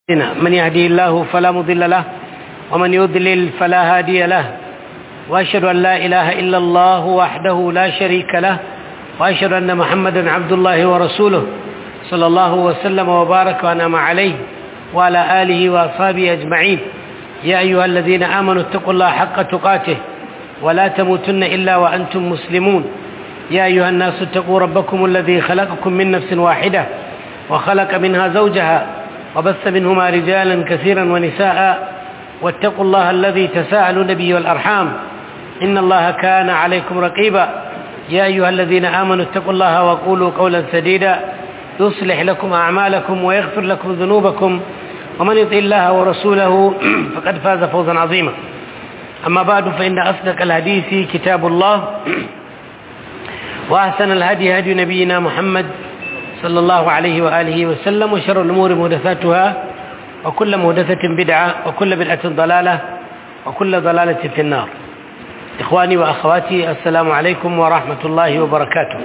من يهدي الله فلا مضل له ومن يضلل فلا هادي له وأشهد أن لا إله إلا الله وحده لا شريك له وأشهد أن محمدا عبد الله ورسوله صلى الله وسلم وبارك وأنعم عليه وعلى آله وأصحابه أجمعين. يا أيها الذين آمنوا اتقوا الله حق تقاته ولا تموتن إلا وأنتم مسلمون. يا أيها الناس اتقوا ربكم الذي خلقكم من نفس واحدة وخلق منها زوجها وبث منهما رجالا كثيرا ونساء واتقوا الله الذي تساءلون به والأرحام إن الله كان عليكم رقيبا. يا أيها الذين آمنوا اتقوا الله وقولوا قولا سديدا يصلح لكم أعمالكم ويغفر لكم ذنوبكم ومن يطع الله ورسوله فقد فاز فوزا عظيما. أما بعد فإن أصدق الحديث كتاب الله وأحسن الهدي هدي نبينا محمد صلى الله عليه وآله وسلم وشر الأمور محدثاتها وكل محدثة بدعة وكل بدعة ضلالة وكل ضلالة في النار. إخواني وأخواتي السلام عليكم ورحمة الله وبركاته.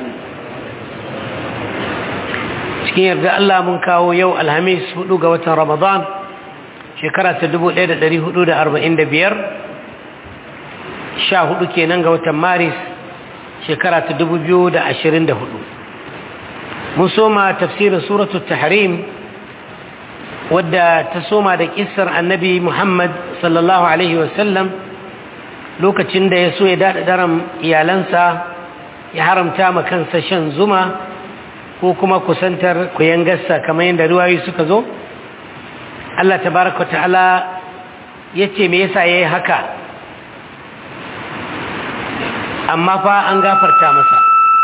cikin yarda Allah mun kawo yau alhamis 4 ga watan Ramadan shekara ta 1445 14 kenan ga watan Maris shekara ta 2024. mun soma tafsirin suratul tahrim wadda ta soma da kissar annabi Muhammad sallallahu alaihi wasallam lokacin da ya so ya dada daren iyalansa ya haramta ma kansa shan zuma ko kuma kusantar kuyangarsa kamar yadda riwayoyi suka zo. Allah tabaraka ta'ala yace me yasa yayi haka, amma fa an gafarta masa.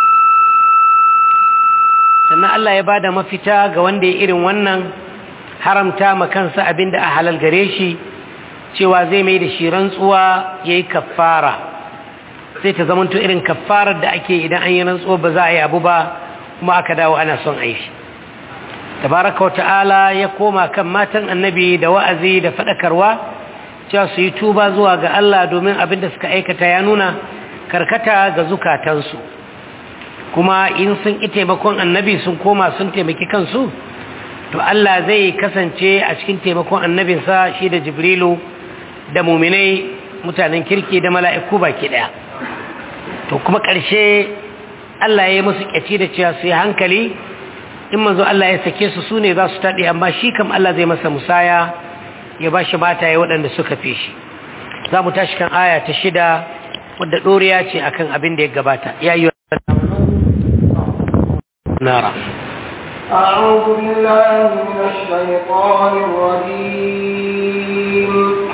sannan Allah ya bada mafita ga wanda ya irin wannan haramta ma kansa abinda a halal gare shi, cewa zai mai da shi rantsuwa yayi kaffara, sai ta zamanto irin kaffarar da ake idan an yi rantsuwa ba za a yi abu ba kuma aka dawo ana son aishi. tabaraka wa ta'ala ya koma kan matan annabi da wa'azi da fadakarwa cewa su yi tuba zuwa ga Allah domin abinda suka aikata ya nuna karkata ga zukatansu, kuma in sun ƙi taimakon annabi sun koma sun taimaki kansu, to Allah zai kasance a cikin taimakon annabinsa shi da Jibrilu da muminai mutanen kirki da mala'iku baki ɗaya. to kuma ƙarshe Allah ya yi musu ƙyaci da cewa su yi hankali, in manzo Allah ya sake su ne za su taɗe, amma shi kam Allah zai masa musaya ya ba shi mataye waɗanda suka fi shi. za mu tashi kan aya ta 6 wadda ɗoriya ce akan abin da ya gabata. ya yi نارا أعوذ بالله من الشيطان الرجيم.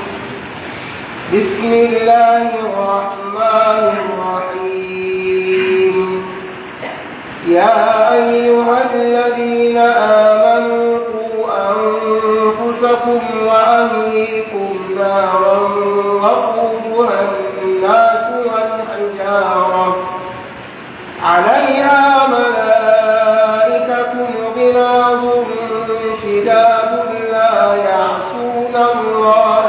بسم الله الرحمن الرحيم. يا أيها الذين آمنوا قوا أنفسكم وأهليكم نارا وقودها الناس والحجارة عليها غلاظ شداد لا يعصون الله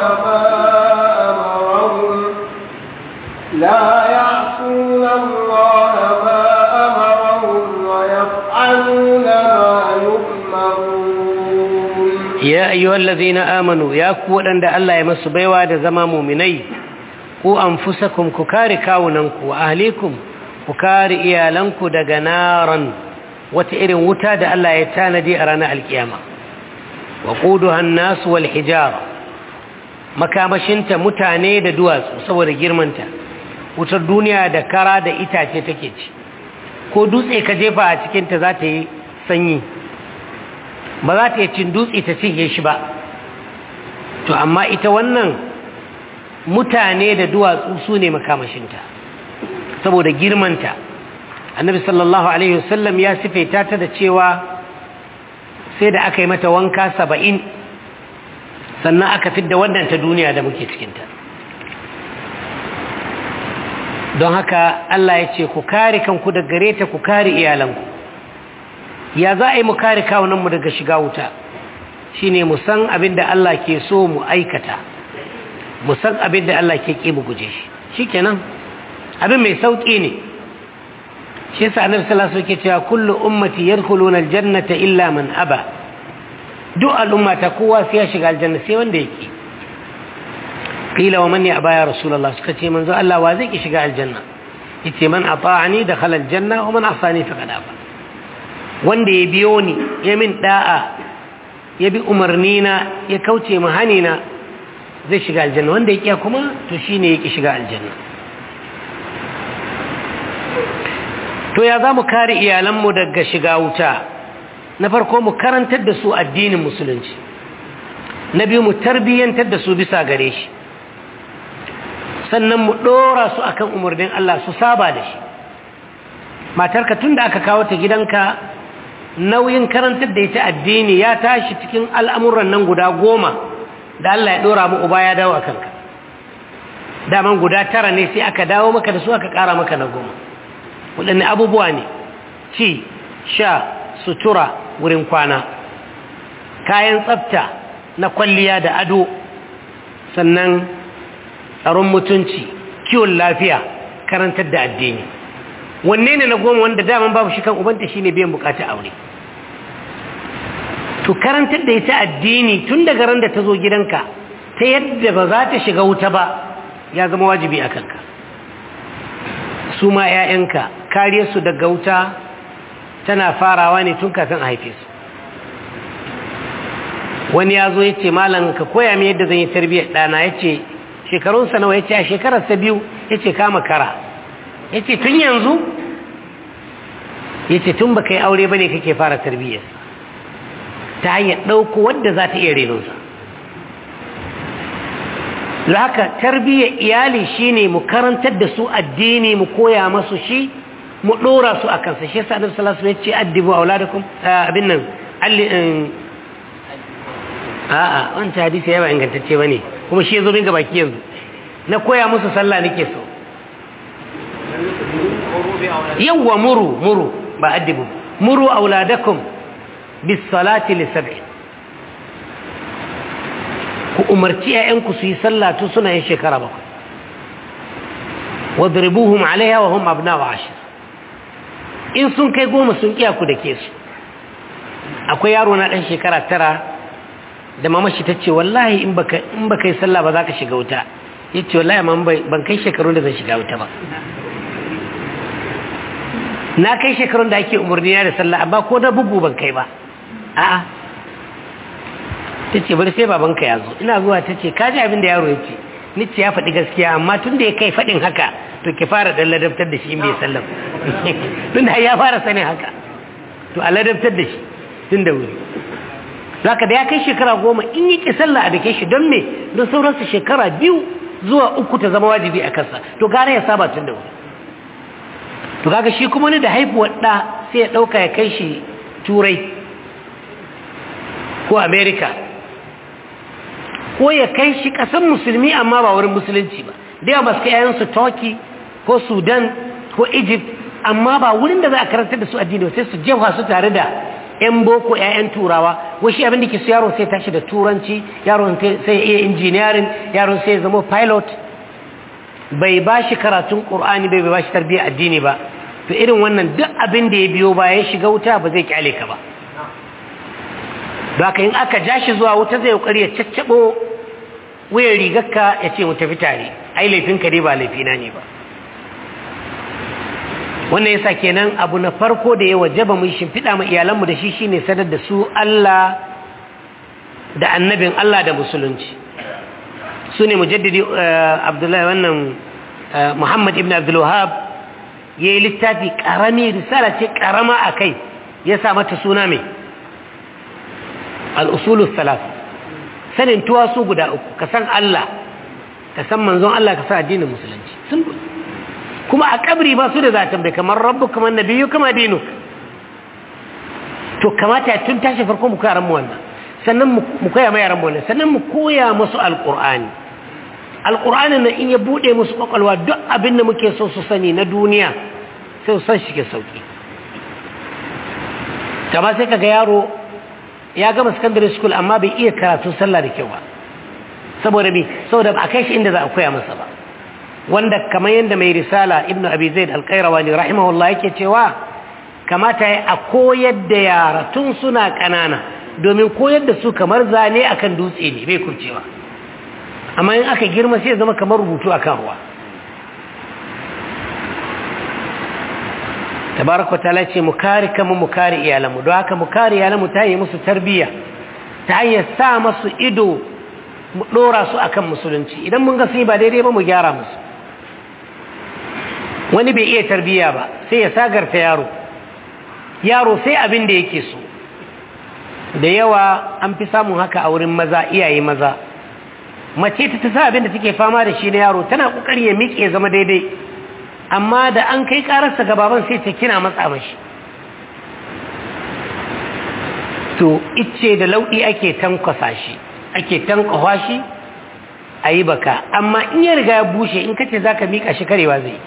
ما أمرهم ويفعلون ما يؤمرون. يا أيها الذين آمنوا يا كودان da Allah ya masu baiwa da zama mu'minai, ku anfusakum ku kare kawunanku wa ahlikum ku kare iyalanku daga naran, wata irin wuta da Allah ya tanadi a ranar alkiyama. wa quduha an-nas wal hijara, makamashinta mutane da duwatsu saboda girmanta. wutar duniya da kara da itace take ci, ko dutse ka jefa a cikin ta za ta yi sanyi, ba za ta yi cin dutse ta cinye shi ba. to amma ita wannan mutane da duwatsu su ne makamashinta saboda girmanta. annabi sallallahu alaihi wasallam ya sifaita ta da cewa sai da aka yi mata wanka 70 sannan aka fidda wannan ta duniya da muke cikinta. don haka Allah ya ce ku kare kanku daga gare ta, ku kare iyalanku. ya za a yi mu kare kawunanmu daga shiga wuta? shine mu san abin da Allah ke so mu aikata, mu san abin da Allah ke ƙi mu guje shi. shikenan abin mai sauƙi ne. shi yasa annabi sallallahu alaihi wasallam yake cewa kullu ummati yadkhuluna aljannata illa man aba. duk al'umma ta kowa sai ya shiga aljanna sai wanda yake qila wa man ya aba ya rasulullah suka ce manzo Allah wa zai ki shiga aljanna yace man ata'ani dakhala aljanna wa man asani faqad aba wanda ya biyo ni ya min da'a ya bi umarnina ya kauce mu hanina zai shiga aljanna wanda ya kiya kuma to shine yake shiga aljanna to ya za mu kare iyalanmu daga shiga wuta na farko mu karantar da su addinin musulunci na biyu mu tarbiyyantar da su bisa gare shi sannan mu ɗora su akan umarnin Allah su saba da shi matarka tun da aka kawo ta gidanka nauyin karantar da ita addini ya tashi cikin al'amuran nan guda 10 da Allah ya ɗora mu uba ya dawo a kanka daman guda 9 ne sai aka dawo maka da su aka ƙara maka na 10 waɗanne abubuwa ne ci sha sutura wurin kwana kayan tsafta na kwalliya da ado sannan tsaron mutunci kiwon lafiya karantar da addini wanne ne na 10 wanda daman babu shi kan ubanta shine biyan bukata aure to karantar da ita addini tun daga ran da ta zo gidanka ta yadda ba za ta shiga wuta ba ya zama wajibi a kanka su ma 'ya'yanka kariyarsu daga wuta tana farawa ne tun kafin a haife su wani ya zo ya ce malam ka koya min yadda zan yi tarbiyyar ɗana ya ce shekarunsa nawa ya ce a shekararsa 2 ya ce kama kara ya ce tun yanzu ya ce tun ba ka yi aure ba ne kake fara tarbiyyarsa ta hanyar ɗauko wadda za ta iya renonsa da haka tarbiyyar iyali shine mu karantar da su addini mu koya masu shi mu ɗora su a kansa shi yasa annabi sallallahu alaihi wasallam ya ce addibu auladakum abin nan a'a wancan hadisi ya ba ingantacce bane kuma shi yazo min ga baki yanzu na koya musu sallah nake so yawwa muru ba addibu muru auladakum bis salati li sab'i ku umarci ƴaƴanku su yi sallah tun suna yin shekara 7 wadribuhum alaiha wa hum abna'u 10 in sun kai 10 sun kiya ku dake su akwai yaro na dan shekara 9 da mama shi tace wallahi in baka yi sallah ba za ka shiga wuta yace wallahi mama ban kai shekarun da zan shiga wuta ba na kai shekarun da ake umurni da sallah amma ko da bugu ban kai ba a'a tace bari sai babanka ya zo ina zuwa tace kaji abin da yaro yake nice ya faɗi gaskiya amma tun da ya kai faɗin haka to ki fara dan ladabtar da shi in bai sallah tun da ya fara sanin haka to a ladabtar da shi tun da wuri zaka da ya kai shekara 10 in yi ki sallah a dake shi don me don sauransu shekara 2 zuwa 3 ta zama wajibi a kansa to gare ya saba tun da wuri to kaga shi kuma ne da haifuwar da sai ya dauka ya kai shi turai ko america ko ya kai shi kasan musulmi amma ba wurin musulunci ba da yawa masu yayan su turkey ko sudan ko egypt amma ba wurin da za a karantar da su addini sai su jefa su tare da yan boko yayan turawa wasu abin da ke su yaro sai tashi da turanci yaron sai iya engineering yaron sai zama pilot bai ba shi karatun qur'ani bai ba shi tarbiyyar addini ba to irin wannan duk abin da ya biyo ba ya shiga wuta ba zai kyale ka ba haka in aka ja shi zuwa wuta zai kokari ya caccabo wayar rigarka ya ce mu tafi tare ai laifinka dai ba laifina ne ba wannan yasa kenan abu na farko da ya wajaba mu shimfiɗa mu iyalanmu da shi shine sadar da su Allah da annabin Allah da musulunci sune mujaddidi Abdullahi wannan Muhammad ibn Abdul Wahhab yayi littafi karami risala ce karama akai ya sa mata suna mai al-usulus salat sanin tuwasu guda 3 ka san Allah ka san manzon Allah ka san addinin musulunci sun kuma a kabri ba su da zaton bai kamar rabbu kamar nabiyyu kamar dinu to kamata tun tashi farko mu koya mu wannan sannan mu koya mai yaran mu wannan sannan mu koya musu alqur'ani alqur'anin nan in ya bude musu kwakwalwa duk abin da muke so su sani na duniya sai su san shi ke sauki kamar sai kaga yaro ya gama secondary school amma bai iya karatu sallah da kyau ba saboda ba a kai shi inda za a koya masa ba wanda kamar yadda mai risala ibnu abi zaid al-qayrawani rahimahullah yake cewa kamata a koyar da yara tun suna kanana domin koyar da su kamar zane akan dutse ne bai kurcewa amma in aka girma sai ya zama kamar rubutu akan ruwa tabaraka ta'ala ce mu kare kanmu mu kare iyalanmu don haka mu kare iyalanmu ta yi musu tarbiyya ta hanyar sa masu ido mu dora su akan musulunci idan mun ga sai ba daidai ba mu gyara musu wani bai iya tarbiyya ba sai ya sagarta yaro sai abin da yake so da yawa an fi samun haka a wurin maza iyaye maza mace ta sa abin da take fama da shi na yaro tana kokari ya miƙe zama daidai amma da an kai kararsa ga baban sai ta kina matsa mashi to icce da lauɗi ake tankwasa shi ake tankwawa shi a yi baka amma in ya riga ya bushe in kace za ka miƙa shi karewa zai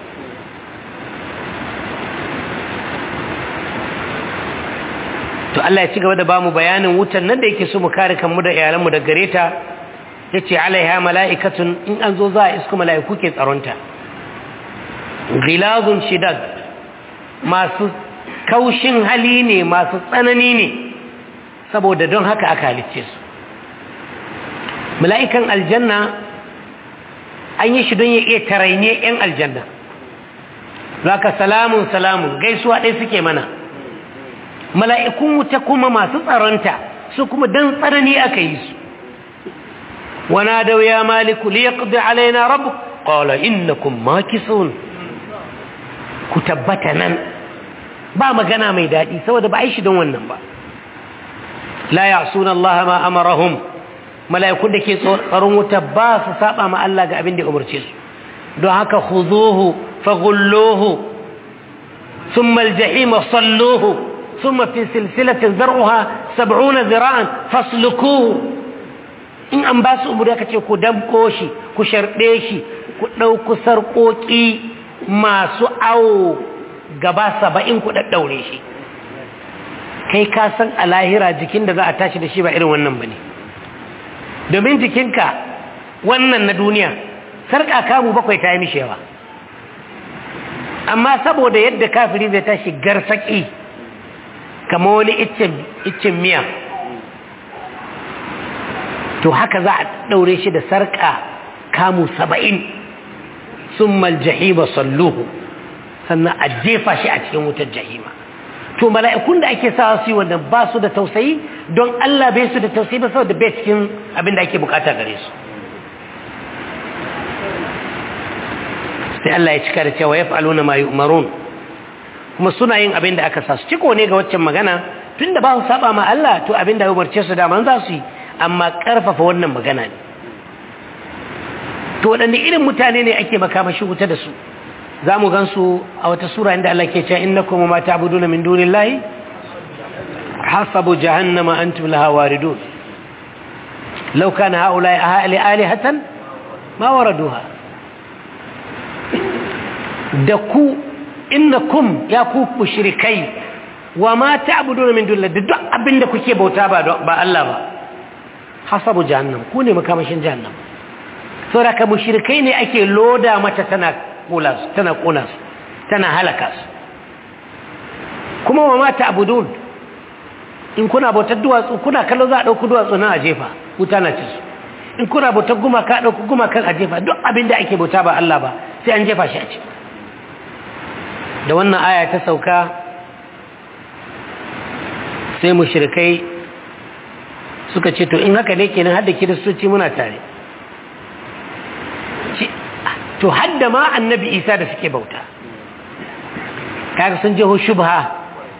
to Allah ya ci gaba da ba mu bayanin wutan nan da yake so mu kare kanmu da iyalanmu da gare ta ya ce alaiha mala'ikatun in an zo za a isku mala'iku ke tsaronta gilazun shidad masu kaushin hali ne masu tsanani ne saboda don haka aka halicce su mala'ikan aljanna an yi shi don ya iya taraine 'yan aljanna zaka salamun salamun gaisuwa ɗaya suke mana mala'ikun wuta kuma masu tsaronta su kuma don tsanani aka yi su wana da ya maliku liyaqdi alaina rabbuk qala innakum makisun ku tabbata nan ba magana mai daɗi saboda ba a yi shi don wannan ba la ya'suna Allah ma amarahum mala'ikun da ke tsaron wuta ba su saba ma Allah ga abin da ya umarce su don haka khuzuhu faghulluhu thumma al-jahima salluhu thumma fi silsilatin zar'uha 70 zira'an faslukuhu in an ba su umuri aka ce ku damko shi ku sharɗe shi ku ɗauku sarƙoƙi masu awo gaba 70 ku ɗaɗɗaure shi kai ka san a lahira jikin da za a tashi da shi ba irin wannan ba ne domin jikinka wannan na duniya sarƙa kamu 7 ta yi mishi yawa amma saboda yadda kafiri zai tashi garsaƙi kama wani iccen miya to haka za a ɗaure shi da sarƙa kamu 70 sun maljahima salluhu sannan a jefa shi a cikin wutar jahima to mala'ikun da ake sa su yi wannan ba su da tausayi don Allah bai su da tausayi ba saboda bai cikin abin da ake bukata gare su sai Allah ya cika da cewa yaf'aluna ma yu'marun kuma suna yin abin da aka sa su ciko ne ga waccan magana tunda ba su saba ma Allah to abin da ya umarce su da man za su yi amma karfafa wannan magana ne to wadanne irin mutane ne ake makamashi wuta da su zamu gansu a wata sura inda Allah ke cewa innakum ma ta'buduna min dunillahi hasabu jahannama antum laha waridun law kana haula'i alihatan ma waraduha da ku innakum ya ku mushrikai wa ma ta'buduna min dunillahi duk abinda kuke bauta ba Allah ba hasabu jahannam ku ne makamashin jahannam saboda ka mushrikai ne ake loda mata tana kona su tana halaka su kuma wa mata abudun in kuna bautar duwatsu kuna kallo za a ɗauku duwatsu na a jefa wuta na ci su in kuna bautar gumaka a ɗauku gumakan a jefa duk abin da ake bauta ba Allah ba sai an jefa shi a ci da wannan aya ta sauka sai mushrikai suka ce to in haka ne kenan har da kiristoci muna tare to hadda ma annabi isa da suke bauta kaga sun jeho shubha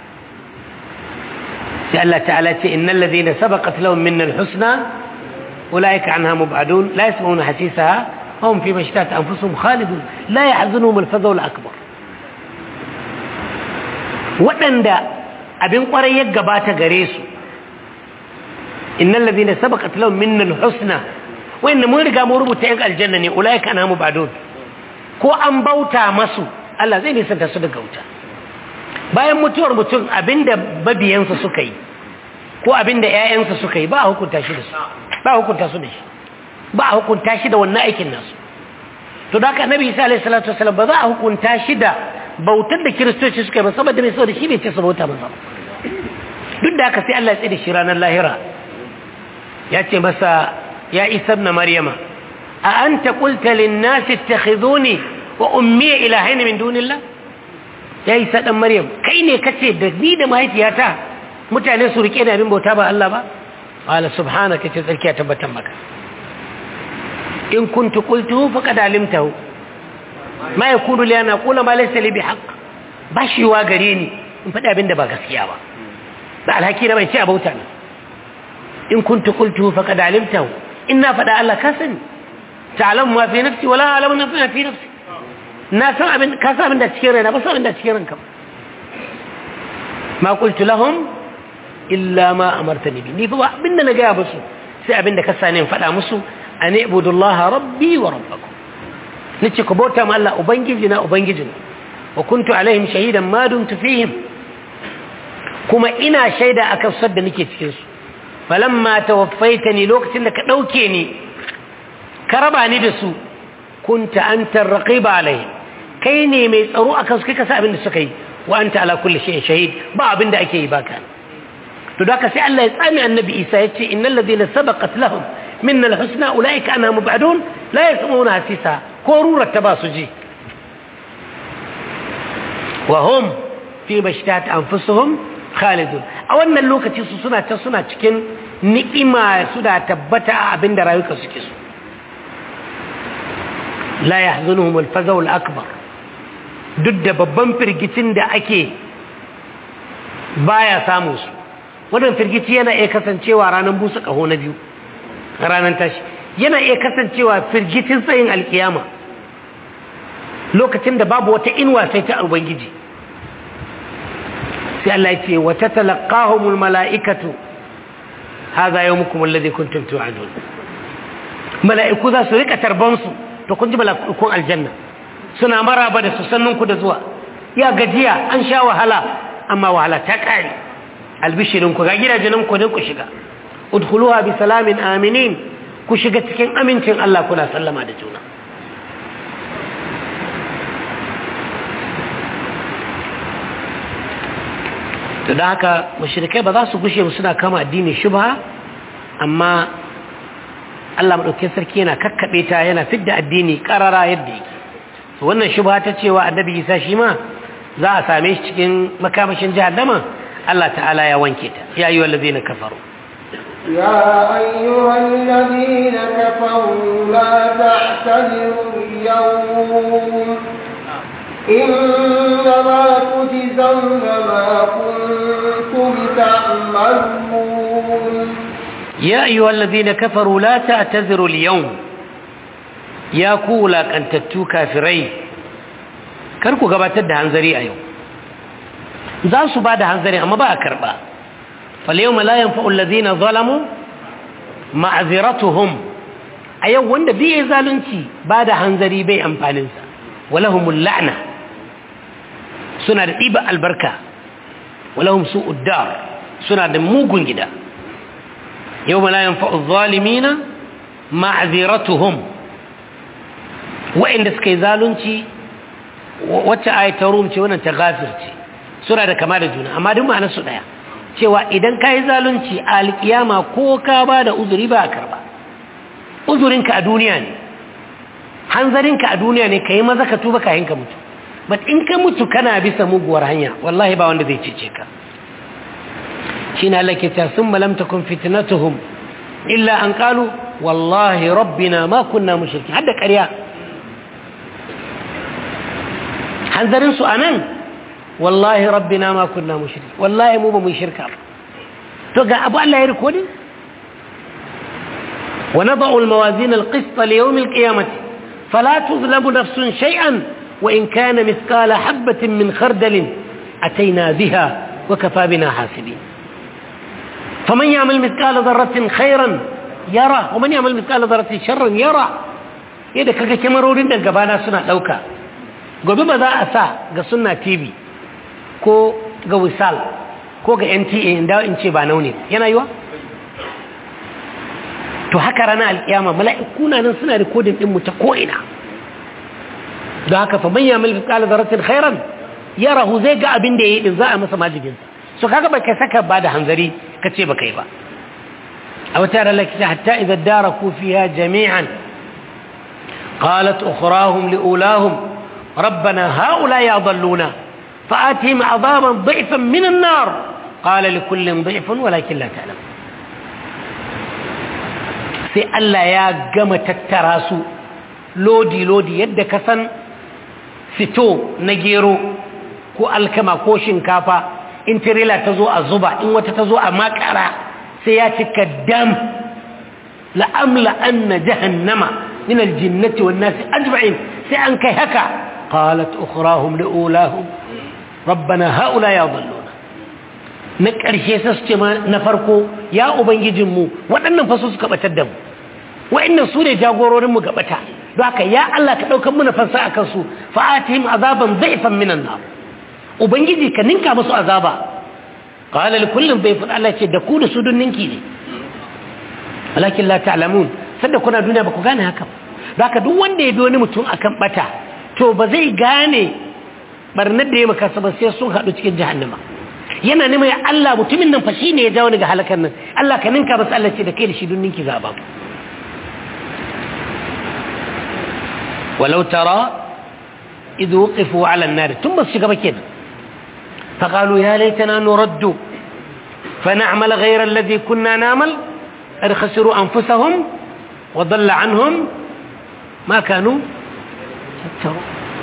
sai Allah ta'ala ce innal ladhina sabaqat lahum minna al-husna ulaika anha mub'adun la yasma'una hasisaha wa hum fi mashtat anfusuhum khalidun la yahzunuhum al-fadhu al-akbar wadanda abin kwarai ya gabata gare su innal ladhina sabaqat lahum minna al-husna wa inna mun riga mun rubuta yan aljanna ne ulaika anha mub'adun ko an bauta masu Allah zai nisanta su daga wuta bayan mutuwar mutum abinda babiyansa suka yi ko abinda ƴaƴansa suka yi ba a hukunta shi da su ba a hukunta su da shi ba a hukunta shi da wannan aikin nasu to da haka Annabi Isa alaihi salatu wasallam ba za a hukunta shi da bautar da kiristoci suka yi ba saboda mai saboda shi bai ce su bauta masa duk da haka sai Allah ya tsaye da shi ranar lahira ya ce masa ya Isa ibn Maryama a anta qulta lin-nasi ittakhiduni wa ummi ilahayn min dunillah ya Isa dan Maryam kai ne kace da ni da mahaifiyata mutane su rike da abin bauta ba Allah ba qala subhanaka ce tsarkiya tabbatan maka in kuntu qultuhu faqad alimtahu ma yakunu li an aqula ma laysa li bihaq bashi wa gare ni in faɗi abin da ba gaskiya ba da alhaki na bai ce abauta ne in kuntu qultuhu faqad alimtahu inna faɗa Allah ka sani ta'lamu ma fi nafsi wala a'lamu ma fi nafsi na san abin ka san abin da cikin raina ba san abin da cikin ranka ma qultu lahum illa ma amartani bi ni fa abin da na ga musu sai abin da ka sani in faɗa musu an ibudullaha rabbi wa rabbakum nace ku bauta ma Allah ubangiji na ubangijin wa kuntu alaihim shahidan ma dumtu fihim kuma ina shaida akan sadda nake cikin su falamma tawaffaitani lokacin da ka dauke ni ka raba ni da su kunta anta raqiba alaihim kai ne mai tsaro akan su kai ka sa abin da suka yi wa anta ala kulli shay'in shahid ba abin da ake yi baka to da ka sai Allah ya tsami annabi Isa yace innal ladina sabaqat lahum minna alhusna ulaika anha mubadun la yasmuna hasisa ko rurar ta ba su ji wa hum fi mashtat anfusuhum khalidun a wannan lokaci su suna cikin ni'ima su da tabbata a abinda rayuka suke so la yahzunuhum alfazaw alakbar duk da babban firgicin da ake baya samu su wannan firgici yana iya kasancewa ranar busa kaho na biyu ranar tashi yana iya kasancewa firgicin tsayin alkiyama lokacin da babu wata inuwa sai ta ubangiji sai Allah ya ce wa tatalaqahumul malaikatu hadha yawmukum alladhi kuntum tu'adun malaiku za su rika tarban su to kun ji malaikun aljanna suna maraba da su sannunku da zuwa ya gajiya an sha wahala amma wahala ta kare albishirin ku ga gidajen ku ne ku shiga udkhuluha bi salamin aminin ku shiga cikin amincin Allah kuna sallama da juna da haka mushrikai ba za su gushe mu suna kama addini shubha amma Allah madaukakin sarki yana kakkabe ta yana fidda addini karara yadda yake to wannan shubha ta cewa annabi Isa shi ma za a same shi cikin makamashin jahannama Allah ta'ala ya wanke ta ya ayyuhal ladina kafaru يا أيها الذين كفروا لا تعتذروا اليوم إنما تجزون ما كنتم تعملون يا أيها الذين كفروا لا تعتذروا اليوم يا كولاك أن تتو كافرين كركو قباتد هنزري أيوم زاسو بعد هنزري أما بقى كربا فاليوم لا ينفع الذين ظلموا معذرتهم أيوم وند بي إزالنتي بعد هنزري بي أمباننسا ولهم اللعنة suna da ɗiba albarka walahum su'ud dar suna da mugun gida yawma la yanfa'u adh-dhalimina ma'ziratuhum wa'inda suka yi zalunci wacce ayat rum ce wannan ta ghafir ce suna da kama da juna amma duk ma'anar su daya cewa idan ka yi zalunci a alkiyama ko ka ba da uzuri ba a karba uzurinka a duniya ne hanzarinka a duniya ne ka yi maza ka tuba kayan ka mutu but in ka mutu kana bisa muguwar hanya wallahi ba wanda zai cece ka shine Allah ke cewa summa lam takun fitnatuhum illa an qalu wallahi rabbina ma kunna mushrikin hadda ƙarya hanzarin su anan wallahi rabbina ma kunna mushrikin wallahi mu ba mu shirka to ga abu Allah ya rikodin wa nada'u al-mawazin al-qist li yawm al-qiyamah fala tuzlamu nafsun shay'an وإن كان مثقال حبة من خردل أتينا بها وكفى بنا حاسبين فمن يعمل مثقال ذرة خيرا يرى ومن يعمل مثقال ذرة شرا يرى إذا كذا كمرورين دن غبانا سنة لوكا gobe ba za a sa ga sunna TV ko ga wisal ko ga NTA inda in ce ba naune yana yiwa to haka ranar alkiyama mala'iku nan suna recording din mu ta ko ina da haka fa man ya'mal mithqala dharratin khairan yarahu zai ga abin da yayi din za a masa majibin so kaga baka saka ba da hanzari kace baka yi ba aw tara laki hatta idza daraku fiha jami'an qalat ukhrahum liulahum rabbana haula yadhalluna fa'atihim adaban dhifan min an-nar qala likullin dhifun walakin la ta'lam sai Allah ya gama tattara su lodi yadda ka san fito na gero ko alkama ko shinkafa in tirela ta zo a zuba in wata ta zo a makara sai ya cika dam la'amla anna jahannama min aljinnati wan nasi ajma'in sai an kai haka qalat ukhrahum liulahum rabbana haula yadhalluna na karshe sai su ce na farko ya ubangijinmu waɗannan fa su suka batar da mu wa'annan su ne jagororin mu gabata don haka ya Allah ka daukar mu na fansa akan su fa'atihim azaban dhifan minan nar ubangiji ka ninka musu azaba qala likullin dhifun Allah ce da ku da su dun ninki ne walakin la ta'lamun sanda kuna duniya ba ku gane haka don haka duk wanda ya bi wani mutum akan bata to ba zai gane barnar da ya maka ba sai sun hadu cikin jahannama yana neman ya Allah mutumin nan fa shine ya jawo ni ga halakan nan Allah ka ninka masa Allah ce da kai da shi dun ninki za ba ولو ترى إذ وقفوا على النار ثم الشقب كده فقالوا يا ليتنا نرد فنعمل غير الذي كنا نعمل قد خسروا أنفسهم وضل عنهم ما كانوا يفترون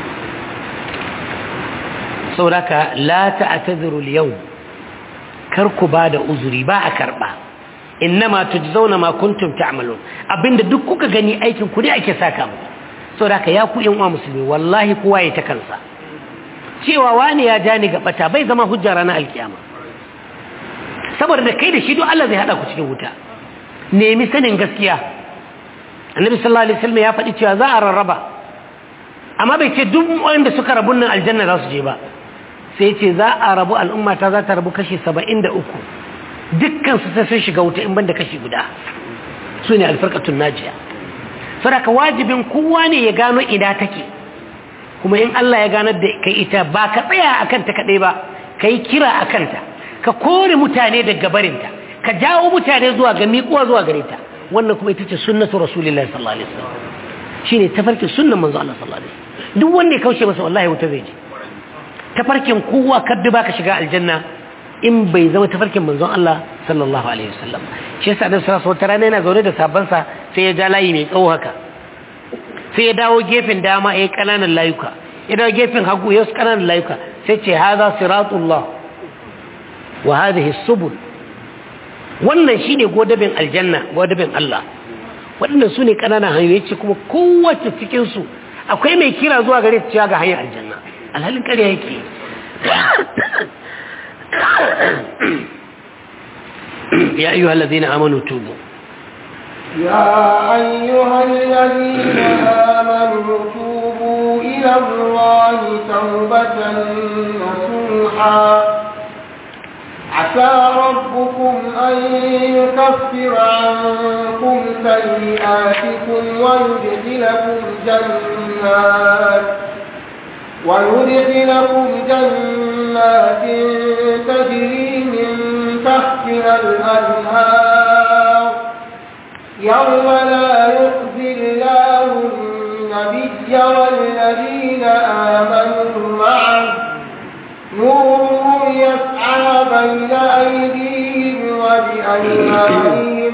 سوراك لا تعتذروا اليوم كركوا بعد أزري باع كربا إنما تجزون ما كنتم تعملون أبين دكوك غني أيكم كودي أيكي ساكم sau da ka ya ku uwa musulmi wallahi kowa ya ta kansa cewa wani ya ja ni gabata bai zama hujja ranar alkiyama saboda da kai da shi duk Allah zai hada ku cikin wuta nemi sanin gaskiya annabi sallallahu alaihi wasallam ya faɗi cewa za a rarraba amma bai ce duk wanda suka rabu nan aljanna za su je ba sai ce za a rabu al'umma ta za ta rabu kashi 73 dukkan su sai sun shiga wuta in banda kashi guda su ne alfarqatun najiya saboda wajibin kowa ne ya gano ina take kuma in Allah ya ganar da kai ita ba ka tsaya akan ta kadai ba kai kira akan ta ka kore mutane daga barinta ka jawo mutane zuwa ga miƙuwa zuwa gare ta wannan kuma ita ce sunnatu rasulullahi sallallahu alaihi wasallam shine tafarkin sunnan manzo Allah sallallahu alaihi wasallam duk wanda ya kauce masa wallahi wuta zai je tafarkin kowa kadda baka shiga aljanna in bai zama tafarkin manzon Allah sallallahu alaihi wasallam shi yasa da sallallahu alaihi wasallam yana zaune da sabansa sai ya ja layi mai tsawo haka sai ya dawo gefen dama yayin kananan layuka ya dawo gefen hagu yayin kananan layuka sai ce hadha siratullah wa hadhihi subul wannan shine godabin aljanna godabin Allah waɗannan sune kananan hanyoyi ce kuma kowace cikin su akwai mai kira zuwa gare ta ga hanyar aljanna alhalin ƙarya yake يا أيها الذين آمنوا توبوا يا أيها الذين آمنوا توبوا إلى الله توبة نصوحا عسى ربكم أن يكفر عنكم سيئاتكم ويدخلكم جنات تجري من تحتها الأنهار يوم لا يخزي الله النبي والذين آمنوا معه نورهم يسعى بين أيديهم وبأيمانهم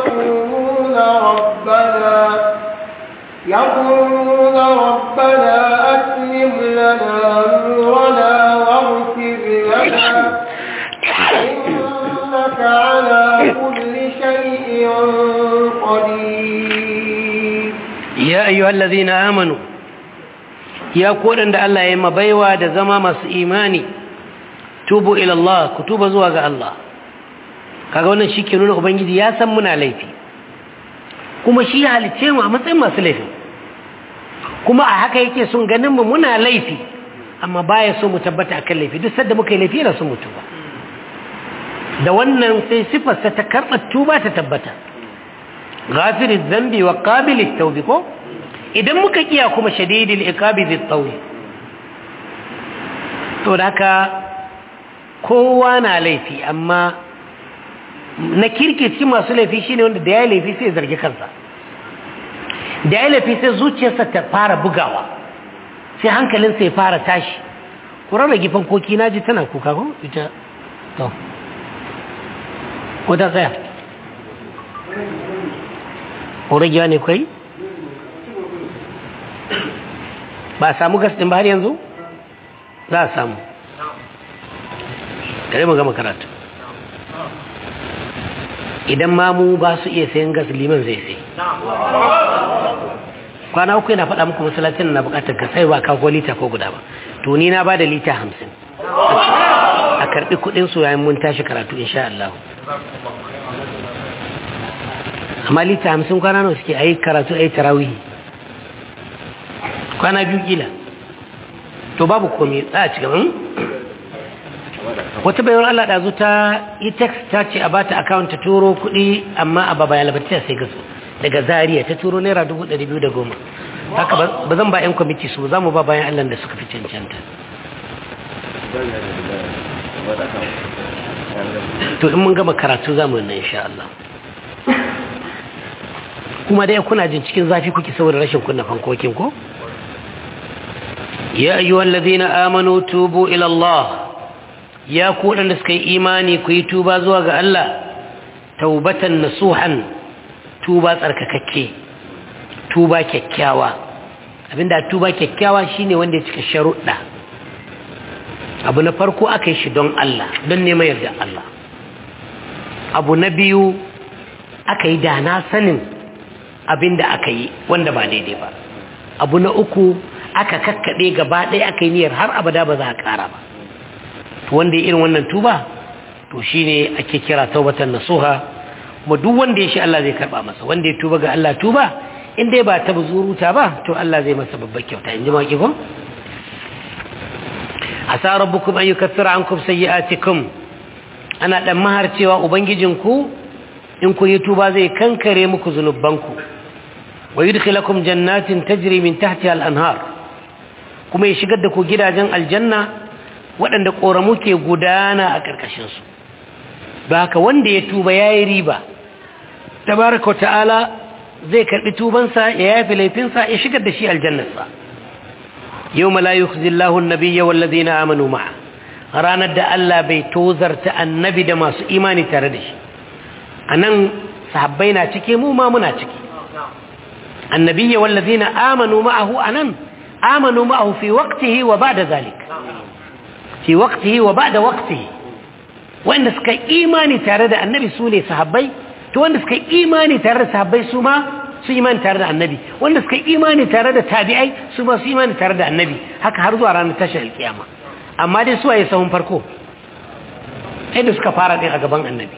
يقولون ربنا أتمم لنا نورنا واغفر لنا إنك على كل شيء قدير يا أيها الذين آمنوا يا قولن da Allah ya mabaiwa da zama masu imani tubu ila Allah ku tuba zuwa ga Allah kaga wannan shi ke nuna ubangiji ya san muna laifi kuma shi ya halice mu a matsayin masu laifi kuma a haka yake sun ganin mu muna laifi amma baya so mu tabbata akan laifi duk sanda muka yi laifi yana so mu tuba da wannan sai sifarsa ta karɓar tuba ta tabbata ghafiriz zambi wa qabilit tawbi ko idan muka kiya kuma shadidil iqabi bit tawbi to da haka kowa na laifi amma na kirki cikin masu laifi shine wanda da ya laifi sai zargi kansa da ya laifi sai zuciyarsa ta fara bugawa sai hankalinsa ya fara tashi kurar da gifan koki na ji tana kuka ko ita to ko ta tsaya ko ragewa ne kai ba a samu gas ɗin ba har yanzu za a samu kare mu gama karatu idan mamu ba su iya sayan gas liman zai sai kwana uku yana faɗa muku masallacin na buƙatar ka sai ba kawo lita ko guda ba to ni na ba da lita 50 a karɓi kuɗin su yayin mun tashi karatu insha Allah amma lita 50 kwana nawa suke ayi karatu ayi tarawih kwana biyu kila to babu komai za a ci gaban wata bayar Allah ɗazu ta yi text ta ce a bata account ta turo kuɗi amma a baba ya labarta sai gaso daga Zaria ta turo naira 210 haka ba zan ba 'yan kwamiti su za mu ba bayan Allah da suka fi cancanta to in mun gama karatu za mu yi na insha Allah kuma dai kuna jin cikin zafi kuke saboda rashin kunna fankokin ko ya ayyuhal ladina amanu tubu ila Allah ya ku wadanda suka yi imani ku yi tuba zuwa ga Allah taubatan nasuhan tuba tsarkakakke tuba kyakkyawa abinda tuba kyakkyawa shine wanda ya cika sharuɗa abu na farko aka yi shi don Allah don neman yarda Allah abu na biyu aka yi dana sanin abinda aka yi wanda ba daidai ba abu na uku aka kakkaɓe gaba ɗaya aka yi niyyar har abada ba za a ƙara ba to wanda ya irin wannan tuba to shine ake kira taubatan nasuha kuma duk wanda ya shi Allah zai karɓa masa wanda ya tuba ga Allah tuba in dai ba ta buzuruta ba to Allah zai masa babbar kyauta in ji maki ko asa rabbukum an yukaffira ankum sayyi'atikum ana dan mahar cewa ubangijinku in kun yi tuba zai kankare muku zunubanku wa yudkhilakum jannatin tajri min tahtiha al-anhar kuma ya shigar da ku gidajen aljanna waɗanda ƙoramu ke gudana a ƙarƙashin su ba haka wanda ya tuba yayi riba tabaraka ta'ala zai karbi tubansa ya yafi laifinsa ya shigar da shi aljannarsa yawma la yukhzillahu an-nabiyya wal ladina amanu ma'a ranar da Allah bai tozarta annabi da masu imani tare da shi anan sahabbai na cike mu ma muna ciki annabiyya wal ladina amanu ma'ahu anan amanu ma'ahu fi waqtihi wa ba'da zalik fi waqtihi wa ba'da waqtihi wanda suka imani tare da annabi su ne sahabbai to wanda suka imani tare da sahabbai su ma su imani tare da annabi wanda suka imani tare da tabi'ai su ma su imani tare da annabi haka har zuwa ranar tashar alkiyama amma dai su waye sahun farko sai da suka fara din a gaban annabi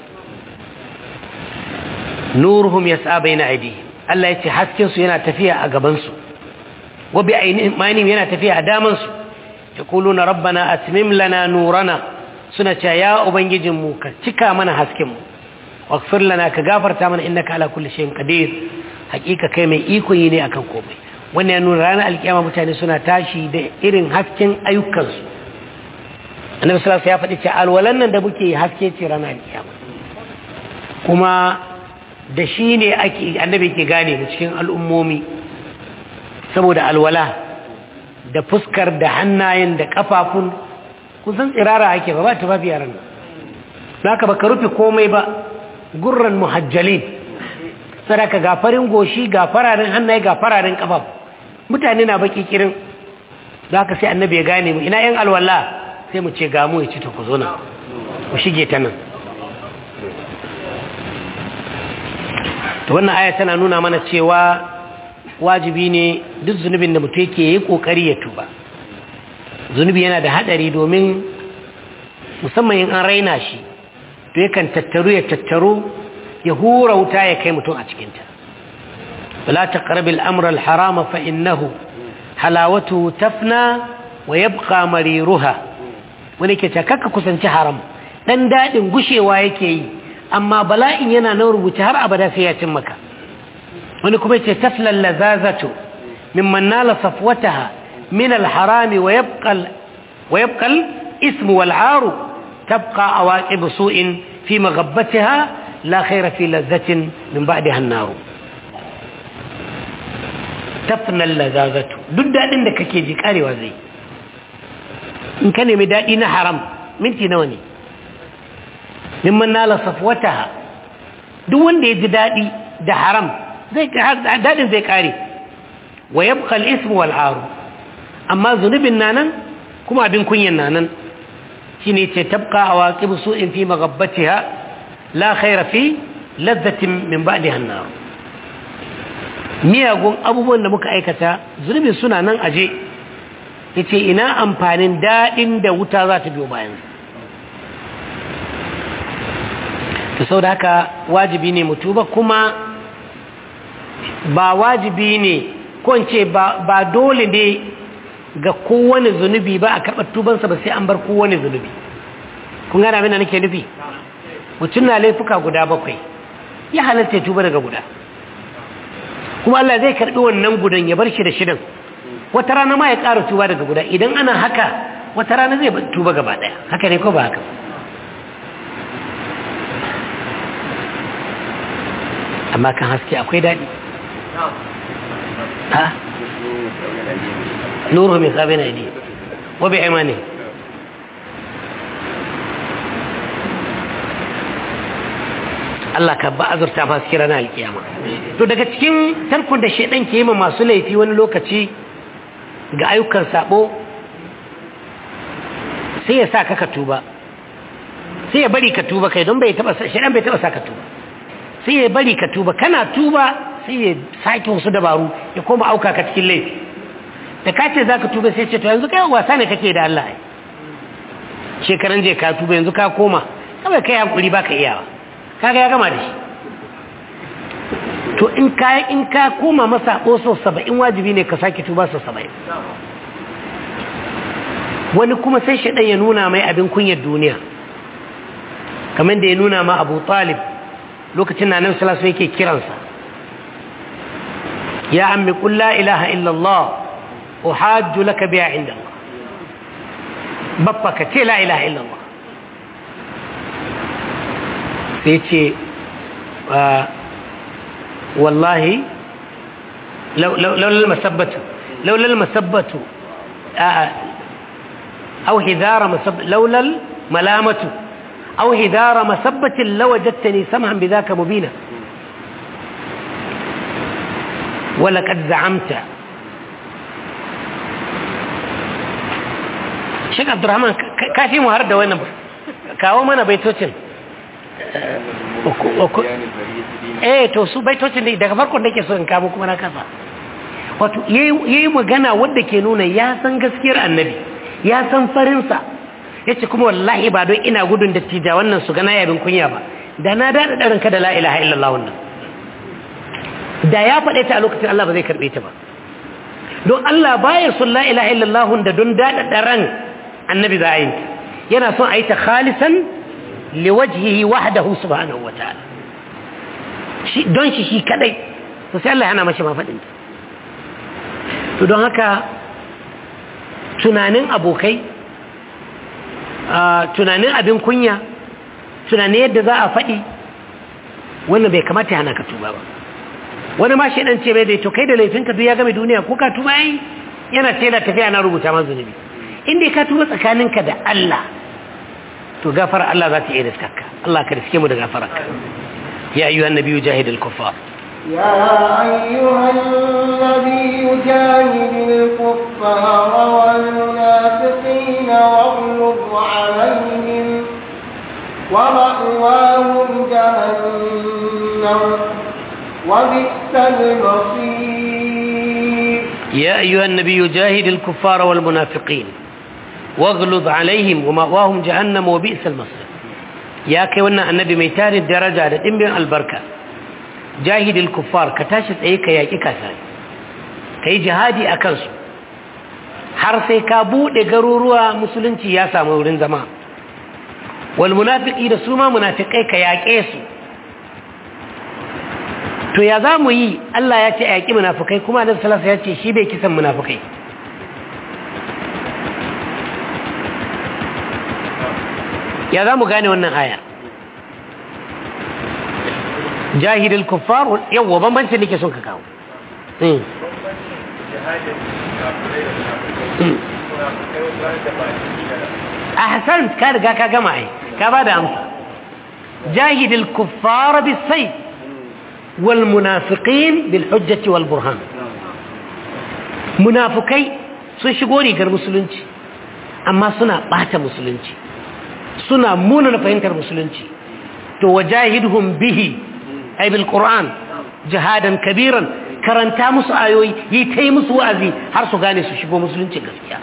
nuruhum yas'a baina aydihim Allah ya ce hasken su yana tafiya a gaban su wa bi aynihim yana tafiya a daman su yaquluna rabbana atmim lana nurana suna cewa ya ubangijinmu ka cika mana hasken mu waghfir lana ka gafarta mana innaka ala kulli shay'in qadir hakika kai mai iko ne akan komai wannan ya nuna ranar alkiyama mutane suna tashi da irin hasken ayyukansu annabi sallallahu alaihi wasallam ya faɗi cewa alwalan nan da muke haske ce ranar alkiyama kuma da shi ne ake annabi ke gane mu cikin al'ummomi saboda alwala da fuskar da hannayen da kafafun kun san tsirara ake ba ta babu yaran nan zaka baka rufe komai ba gurran muhajjalin sadaka ga farin goshi ga fararen hannaye ga fararen kafafu mutane na baki kirin zaka sai annabi ya gane mu ina yan alwala sai mu ce ga mu ya ci ta ku zo nan ku shige ta nan to wannan aya tana nuna mana cewa wajibi ne duk zunubin da mutum yake yi kokari ya tuba zunubi yana da hadari domin musamman in an raina shi to yakan tattaru ya hura wuta ya kai mutum a cikinta wala taqrabu al-amra al-harama fa innahu halawatu tafna wa yabqa mariruha wani ke takaka kusanci haram dan dadin gushewa yake yi amma bala'in yana nan rubuce har abada sai ya cin maka wani kuma ce tafla al-lazazatu mimman nala safwataha min al-harami wa yabqa al-ism wal-'aru tabqa awaqib su'in fi maghabbatiha la khayra fi ladhatin min ba'daha an-nar tafna al-ladhatu duk dadin da kake ji karewa zai in ka nemi dadi na haram minti nawa ne mimman nala safwataha duk wanda ya ji dadi da haram zai dadin zai kare wa yabqa al-ism wal-'ar amma zunubin nanan kuma abin kunyan nanan shine ce tabqa awaqib su'in fi maghabbatiha la khayra fi ladhatin min ba'daha an-nar miyagun abubuwan da muka aikata zunubin suna nan aje yace ina amfanin dadin da wuta za ta biyo bayan to saboda haka wajibi ne mu tuba kuma ba wajibi ne ko in ce ba dole ne ga kowane zunubi ba a karɓar tubansa ba sai an bar kowane zunubi kun gana abin da nake nufi mutum na laifuka guda 7 ya halatta tuba daga guda kuma Allah zai karɓi wannan gudan ya bar shi da shidan wata rana ma ya ƙara tuba daga guda idan ana haka wata rana zai tuba gaba ɗaya haka ne ko ba haka amma kan haske akwai daɗi ha نوره من بين أيديهم وبأيمانهم Allah ka ba azurta masu kira na alkiyama to daga cikin tarkon da shedan ke yi ma masu laifi wani lokaci ga ayyukan sabo sai ya sa ka tuba sai ya bari ka tuba kai don shedan bai taba sa ka tuba sai ya bari ka tuba kana tuba sai ya sake wasu dabaru ya koma auka ka cikin laifi da ka ce za ka tuba sai ce to yanzu kai wasa ne kake da Allah shekaran je ka tuba yanzu ka koma kawai kai hankuri ba ka iyawa kaga ya gama da shi to in ka koma masa ɓoso 70 wajibi ne ka sake tuba sau 70 wani kuma sai shaɗan ya nuna mai abin kunyar duniya kamar da ya nuna ma Abu Talib lokacin na nan salasu yake kiransa ya ammi qul la ilaha illallah uhajju laka biha inda Allah babba ka ce la ilaha illallah sai ce wallahi laulal masabbatu aw hidara masabbatu laulal malamatu aw hidara masabbatin lawajadtani samhan bidhaka mubina ولقد زعمت Sheikh Abdurrahman kafi mu har da wannan kawo mana baitocin to su baitocin daga farkon da ke so in kamo kuma na kasa wato yayi magana wanda ke nuna ya san gaskiyar annabi ya san farinsa yace kuma wallahi ba don ina gudun dattija wannan su gana yabin kunya ba da na dada darin ka da la ilaha illallah wannan da ya faɗe ta a lokacin Allah ba zai karbe ta ba don Allah baya sun la ilaha illallah da don dada daran annabi za a yi yana son a yi ta khalisan liwajhihi wahdahu subhanahu wataala shi don shi kadai to sai Allah yana mashi mafadin to don haka tunanin abokai tunanin abin kunya tunanin yadda za a faɗi wannan bai kamata ya hana ka tuba ba wani ma shi dan ce bai dai to kai da laifinka duk ya game duniya ko ka tuba yi yana ce la tafiya na rubuta ma zunubi inda ka tuba tsakaninka da Allah to gafara Allah za ta iya riskarka Allah ka riske mu da gafararka ya ayyuhan nabiyyu jahidil kuffar يا أيها النبي جاهد الكفار والمنافقين واغلظ عليهم ومأواهم جهنم وبئس المصير يا أيها النبي جاهد الكفار والمنافقين واغلظ عليهم ومأواهم جهنم وبئس المصير يا كيونا النبي ميتان الدرجة لدنبين البركة جاهد الكفار كتاشت ايكا ياكي كاساي كي جهادي أكنسو حرسي كابو لغروروا مسلنتي ياسا مورين زمان والمنافقين سوما منافقين كياكيسو to ya za mu yi Allah ya ce a yaƙi munafukai kuma Annabi sallallahu alaihi wasallam ya ce shi bai kisan munafukai ya za mu gane wannan aya jahilul kuffar yawa bambancin nake son ka kawo ahsan ka riga ka gama ai ka ba da amsa jahilul kuffar bis-sayf wal munafiqin bil hujjati wal burhan munafikai sun shigo rigar musulunci amma suna bata musulunci suna munana fahimtar musulunci to wajahidhum bihi ay bil qur'an jihadan kabiran karanta musu ayoyi yi tai musu wa'azi har su gane su shigo musulunci gaskiya